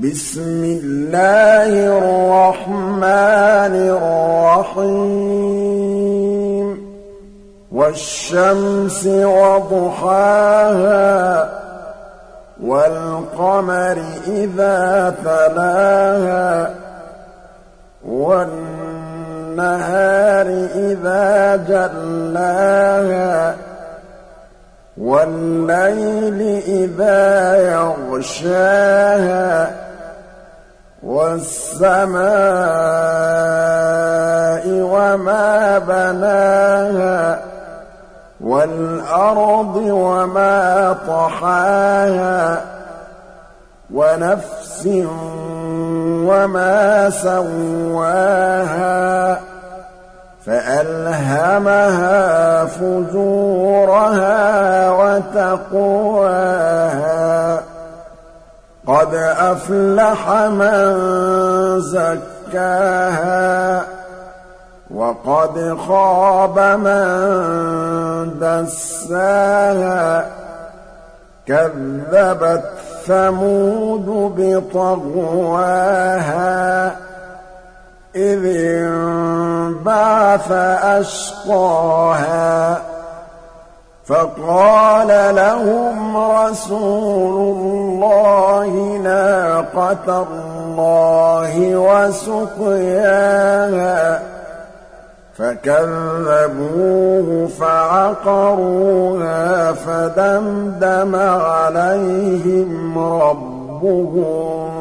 بسم الله الرحمن الرحيم والشمس وضحاها والقمر إذا تلاها والنهار إذا جلاها والليل إذا يغشاها والسماء وما بناها والأرض وما طحاها ونفس وما سواها فألهمها فجورها وتقواها قد أفلح من زكاها وقد خاب من دساها كذبت ثمود بطغواها إذ انبعث أشقاها فقال لهم رسول الله ناقة الله وسقياها فكذبوه فعقروها فدمدم عليهم ربهم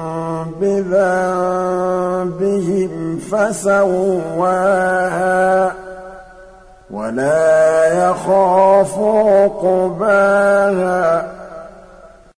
بذنبهم فسواها ولا يخاف عقباها